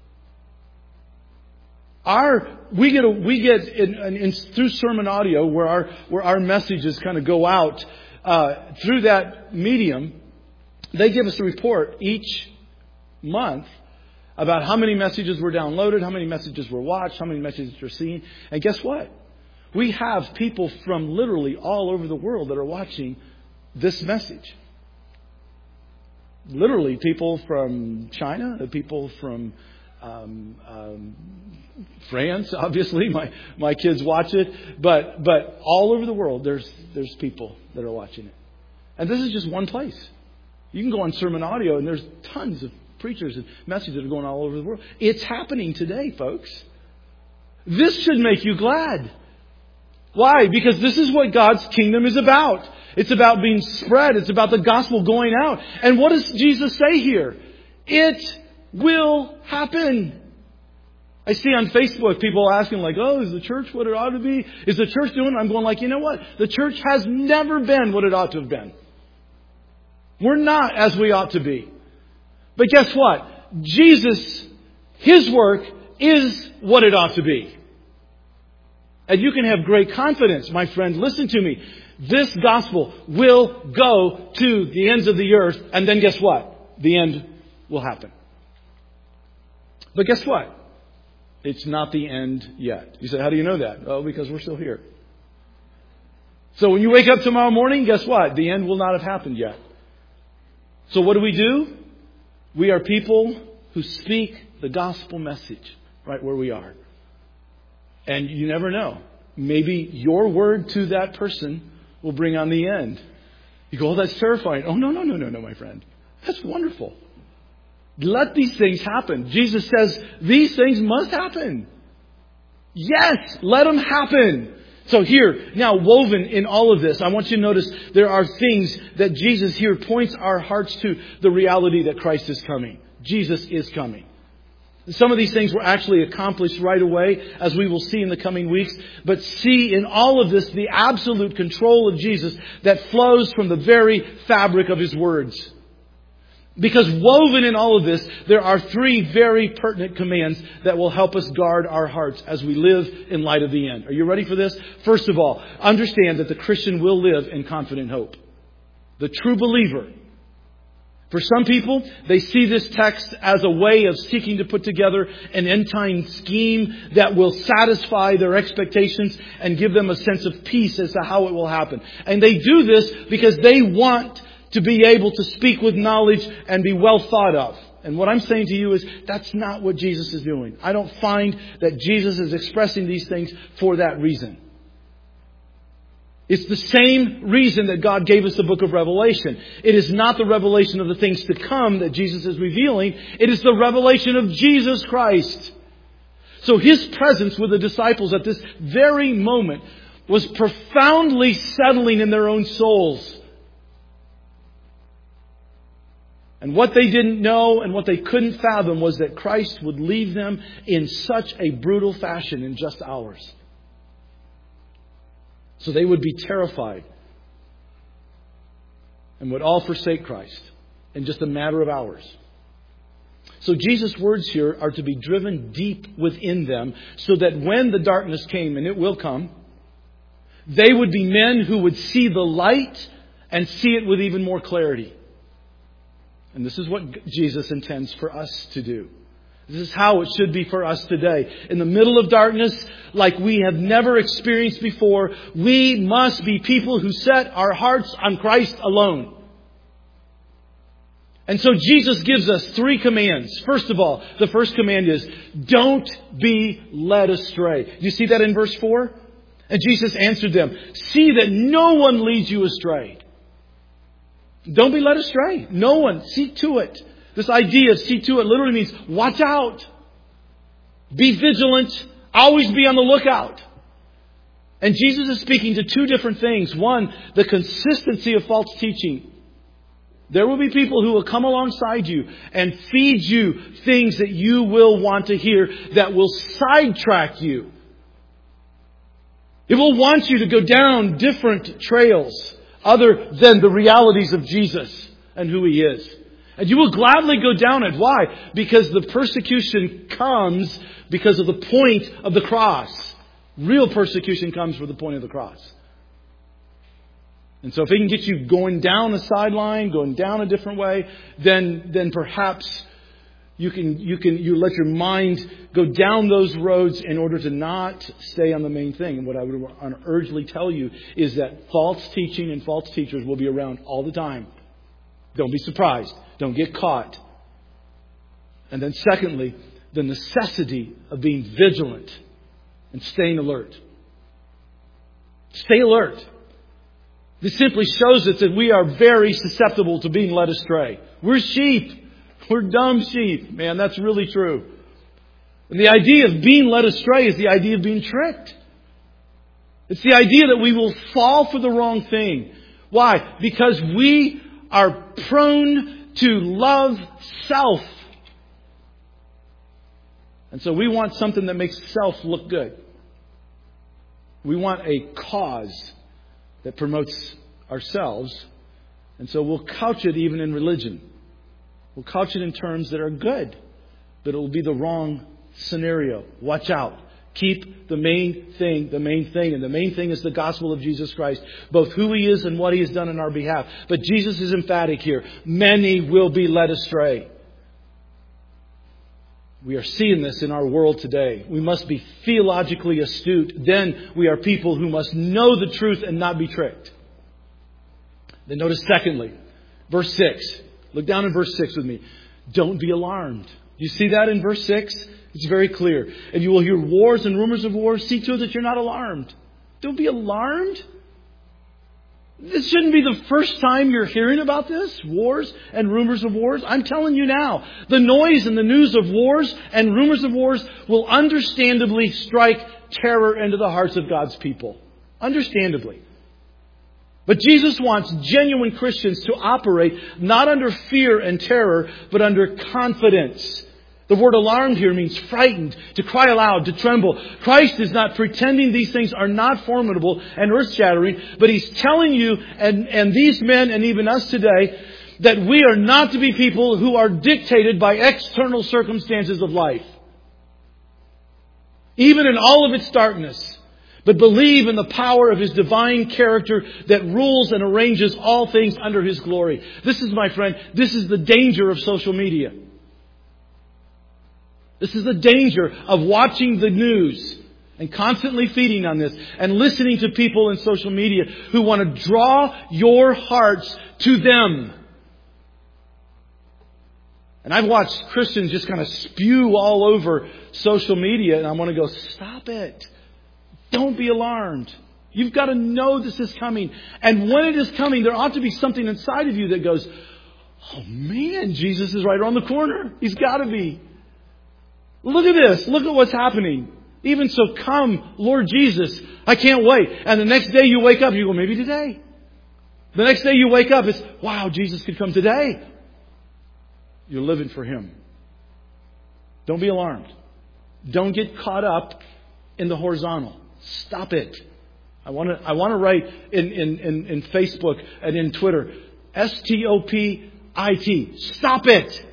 B: Our we get a, we get in, in, in, through sermon audio, where our where our messages kind of go out uh, through that medium. They give us a report each month about how many messages were downloaded, how many messages were watched, how many messages were seen. And guess what? We have people from literally all over the world that are watching this message. Literally, people from China, people from um, um, France. Obviously, my my kids watch it, but but all over the world, there's there's people that are watching it, and this is just one place. You can go on sermon audio, and there's tons of preachers and messages that are going all over the world. It's happening today, folks. This should make you glad. Why? Because this is what God's kingdom is about. It's about being spread. It's about the gospel going out. And what does Jesus say here? It will happen. I see on Facebook people asking like, oh, is the church what it ought to be? Is the church doing it? I'm going like, you know what? The church has never been what it ought to have been. We're not as we ought to be. But guess what? Jesus, His work is what it ought to be. And you can have great confidence, my friend. Listen to me. This gospel will go to the ends of the earth. And then guess what? The end will happen. But guess what? It's not the end yet. You say, how do you know that? Oh, because we're still here. So when you wake up tomorrow morning, guess what? The end will not have happened yet. So what do we do? We are people who speak the gospel message right where we are. And you never know. Maybe your word to that person will bring on the end. You go, oh, that's terrifying. Oh, no, no, no, no, no, my friend. That's wonderful. Let these things happen. Jesus says these things must happen. Yes, let them happen. So here, now woven in all of this, I want you to notice there are things that Jesus here points our hearts to the reality that Christ is coming. Jesus is coming. Some of these things were actually accomplished right away, as we will see in the coming weeks. But see in all of this the absolute control of Jesus that flows from the very fabric of His words. Because woven in all of this, there are three very pertinent commands that will help us guard our hearts as we live in light of the end. Are you ready for this? First of all, understand that the Christian will live in confident hope. The true believer. For some people, they see this text as a way of seeking to put together an end-time scheme that will satisfy their expectations and give them a sense of peace as to how it will happen. And they do this because they want to be able to speak with knowledge and be well thought of. And what I'm saying to you is that's not what Jesus is doing. I don't find that Jesus is expressing these things for that reason. It's the same reason that God gave us the book of Revelation. It is not the revelation of the things to come that Jesus is revealing. It is the revelation of Jesus Christ. So His presence with the disciples at this very moment was profoundly settling in their own souls. And what they didn't know and what they couldn't fathom was that Christ would leave them in such a brutal fashion in just hours. So they would be terrified and would all forsake Christ in just a matter of hours. So Jesus' words here are to be driven deep within them so that when the darkness came, and it will come, they would be men who would see the light and see it with even more clarity. And this is what Jesus intends for us to do. This is how it should be for us today. In the middle of darkness, like we have never experienced before, we must be people who set our hearts on Christ alone. And so Jesus gives us three commands. First of all, the first command is, don't be led astray. You see that in verse four? And Jesus answered them, see that no one leads you astray. Don't be led astray. No one. See to it. This idea of see to it literally means watch out. Be vigilant. Always be on the lookout. And Jesus is speaking to two different things. One, the consistency of false teaching. There will be people who will come alongside you and feed you things that you will want to hear that will sidetrack you. It will want you to go down different trails other than the realities of Jesus and who He is. And you will gladly go down it. Why? Because the persecution comes because of the point of the cross. Real persecution comes for the point of the cross. And so if it can get you going down a sideline, going down a different way, then then perhaps you can you can you let your mind go down those roads in order to not stay on the main thing. And what I would urgently tell you is that false teaching and false teachers will be around all the time. Don't be surprised. Don't get caught. And then secondly, the necessity of being vigilant and staying alert. Stay alert. This simply shows us that we are very susceptible to being led astray. We're sheep. We're dumb sheep. Man, that's really true. And the idea of being led astray is the idea of being tricked. It's the idea that we will fall for the wrong thing. Why? Because we are prone to love self. And so we want something that makes self look good. We want a cause that promotes ourselves. And so we'll couch it even in religion. We'll couch it in terms that are good, but it will be the wrong scenario. Watch out. Keep the main thing, the main thing. And the main thing is the gospel of Jesus Christ. Both who He is and what He has done on our behalf. But Jesus is emphatic here. Many will be led astray. We are seeing this in our world today. We must be theologically astute. Then we are people who must know the truth and not be tricked. Then notice secondly, verse six. Look down in verse six with me. Don't be alarmed. You see that in verse six? It's very clear. And you will hear wars and rumors of wars. See to it that you're not alarmed. Don't be alarmed. This shouldn't be the first time you're hearing about this, wars and rumors of wars. I'm telling you now, the noise and the news of wars and rumors of wars will understandably strike terror into the hearts of God's people. Understandably. But Jesus wants genuine Christians to operate not under fear and terror, but under confidence. The word alarmed here means frightened, to cry aloud, to tremble. Christ is not pretending these things are not formidable and earth-shattering, but He's telling you and, and these men and even us today that we are not to be people who are dictated by external circumstances of life. Even in all of its darkness. But believe in the power of His divine character that rules and arranges all things under His glory. This is, my friend, this is the danger of social media. This is the danger of watching the news and constantly feeding on this and listening to people in social media who want to draw your hearts to them. And I've watched Christians just kind of spew all over social media, and I want to go, stop it. Don't be alarmed. You've got to know this is coming. And when it is coming, there ought to be something inside of you that goes, oh man, Jesus is right around the corner. He's got to be. Look at this. Look at what's happening. Even so, come, Lord Jesus. I can't wait. And the next day you wake up, you go, maybe today. The next day you wake up, it's, wow, Jesus could come today. You're living for Him. Don't be alarmed. Don't get caught up in the horizontal. Stop it. I want to I want to write in, in, in, in Facebook and in Twitter, S T O P I T. Stop it.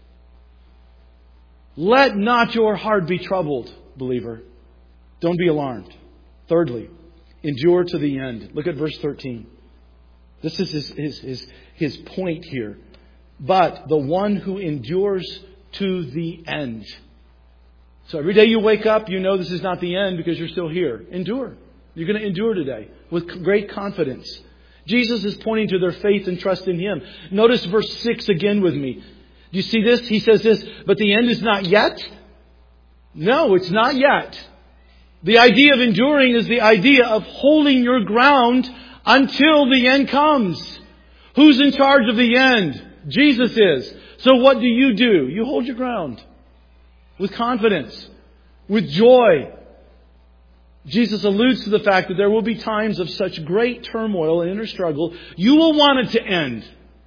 B: Let not your heart be troubled, believer. Don't be alarmed. Thirdly, endure to the end. Look at verse thirteen. This is his, his, his, his point here. But the one who endures to the end. So every day you wake up, you know this is not the end because you're still here. Endure. You're going to endure today with great confidence. Jesus is pointing to their faith and trust in Him. Notice verse six again with me. Do you see this? He says this, but the end is not yet. No, it's not yet. The idea of enduring is the idea of holding your ground until the end comes. Who's in charge of the end? Jesus is. So what do you do? You hold your ground with confidence, with joy. Jesus alludes to the fact that there will be times of such great turmoil and inner struggle, you will want it to end.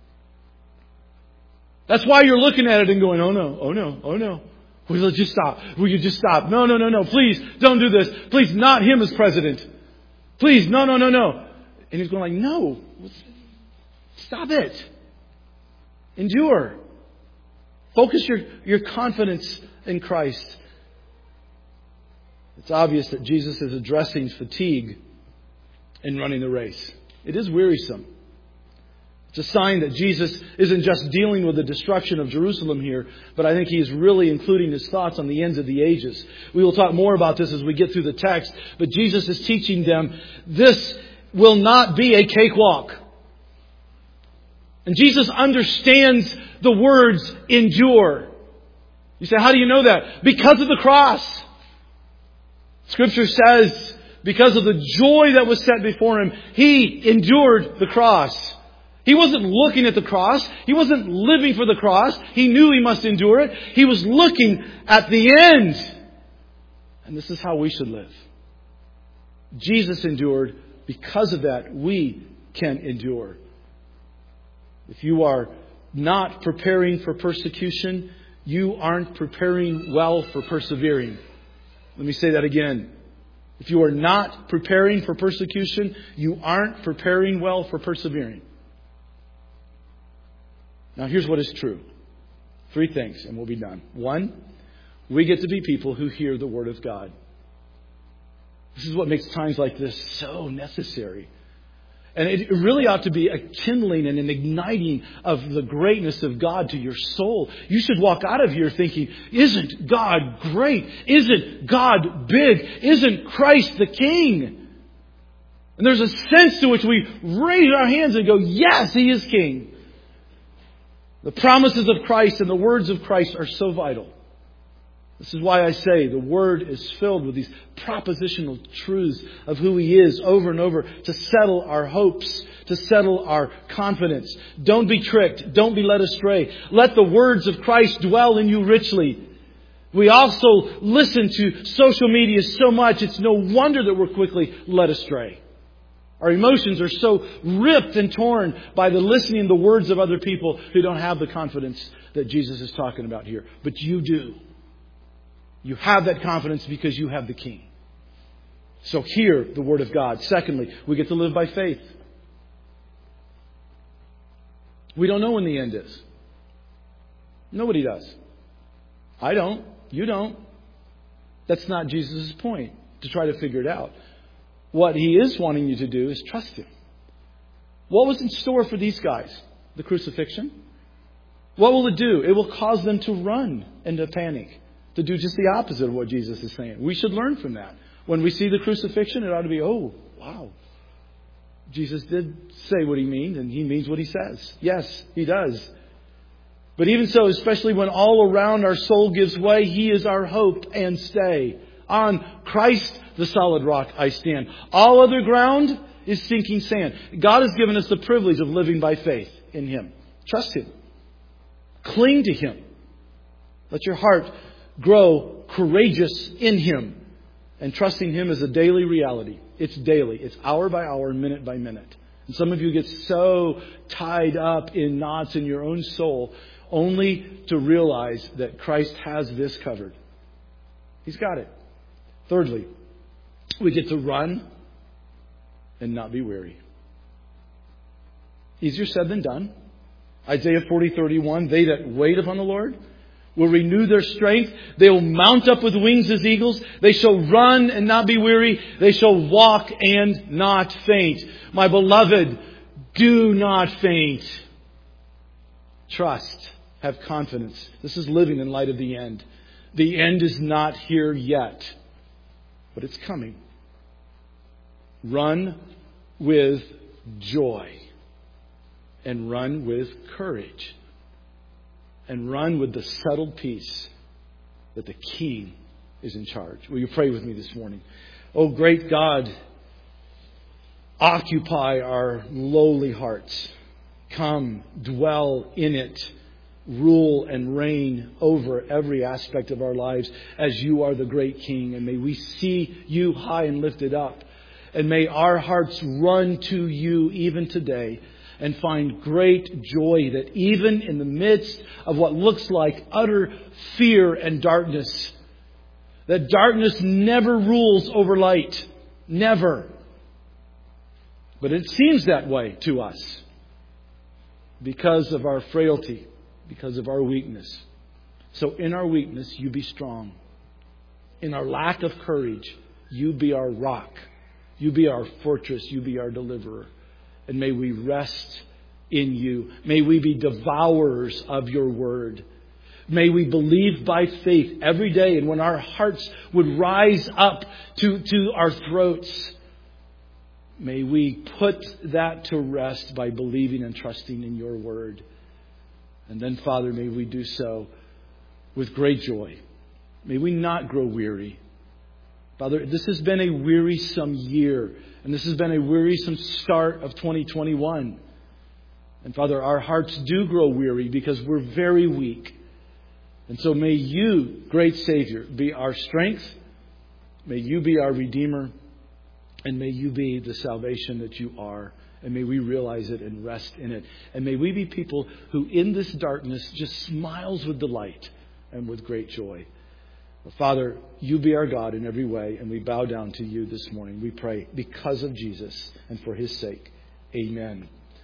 B: That's why you're looking at it and going, oh no, oh no, oh no. Will you just stop? Will you just stop? No, no, no, no. Please don't do this. Please, not him as president. Please, no, no, no, no. And he's going like, no. Stop it. Endure. Focus your, your confidence in Christ. It's obvious that Jesus is addressing fatigue in running the race. It is wearisome. It's a sign that Jesus isn't just dealing with the destruction of Jerusalem here, but I think He's really including His thoughts on the ends of the ages. We will talk more about this as we get through the text, but Jesus is teaching them this will not be a cakewalk. And Jesus understands the words endure. You say, how do you know that? Because of the cross. Scripture says, because of the joy that was set before Him, He endured the cross. He wasn't looking at the cross. He wasn't living for the cross. He knew He must endure it. He was looking at the end. And this is how we should live. Jesus endured. Because of that, we can endure. If you are not preparing for persecution, you aren't preparing well for persevering. Let me say that again. If you are not preparing for persecution, you aren't preparing well for persevering. Now here's what is true. Three things and we'll be done. One, we get to be people who hear the Word of God. This is what makes times like this so necessary. And it really ought to be a kindling and an igniting of the greatness of God to your soul. You should walk out of here thinking, isn't God great? Isn't God big? Isn't Christ the King? And there's a sense to which we raise our hands and go, yes, He is King. The promises of Christ and the words of Christ are so vital. This is why I say the Word is filled with these propositional truths of who He is over and over to settle our hopes, to settle our confidence. Don't be tricked. Don't be led astray. Let the words of Christ dwell in you richly. We also listen to social media so much, it's no wonder that we're quickly led astray. Our emotions are so ripped and torn by the listening to the words of other people who don't have the confidence that Jesus is talking about here. But you do. You have that confidence because you have the King. So hear the Word of God. Secondly, we get to live by faith. We don't know when the end is. Nobody does. I don't. You don't. That's not Jesus' point, to try to figure it out. What He is wanting you to do is trust Him. What was in store for these guys? The crucifixion. What will it do? It will cause them to run into panic. To do just the opposite of what Jesus is saying. We should learn from that. When we see the crucifixion, it ought to be, oh, wow. Jesus did say what He means, and He means what He says. Yes, He does. But even so, especially when all around our soul gives way, He is our hope and stay. On Christ, the solid rock, I stand. All other ground is sinking sand. God has given us the privilege of living by faith in Him. Trust Him. Cling to Him. Let your heart grow courageous in Him. And trusting Him is a daily reality. It's daily. It's hour by hour, minute by minute. And some of you get so tied up in knots in your own soul only to realize that Christ has this covered. He's got it. Thirdly, we get to run and not be weary. Easier said than done. Isaiah forty thirty-one, they that wait upon the Lord will renew their strength. They will mount up with wings as eagles. They shall run and not be weary. They shall walk and not faint. My beloved, do not faint. Trust. Have confidence. This is living in light of the end. The end is not here yet, but it's coming. Run with joy and run with courage. And run with the settled peace that the King is in charge. Will you pray with me this morning? Oh, great God, occupy our lowly hearts. Come, dwell in it. Rule and reign over every aspect of our lives as You are the great King. And may we see You high and lifted up. And may our hearts run to You even today. And find great joy that even in the midst of what looks like utter fear and darkness, that darkness never rules over light. Never. But it seems that way to us because of our frailty, because of our weakness. So in our weakness, You be strong. In our lack of courage, You be our rock. You be our fortress. You be our deliverer. And may we rest in You. May we be devourers of Your word. May we believe by faith every day. And when our hearts would rise up to, to our throats, may we put that to rest by believing and trusting in Your word. And then, Father, may we do so with great joy. May we not grow weary. Father, this has been a wearisome year. And this has been a wearisome start of twenty twenty-one. And Father, our hearts do grow weary because we're very weak. And so may You, great Savior, be our strength. May You be our Redeemer. And may You be the salvation that You are. And may we realize it and rest in it. And may we be people who in this darkness just smiles with delight and with great joy. Father, You be our God in every way, and we bow down to You this morning. We pray because of Jesus and for His sake. Amen.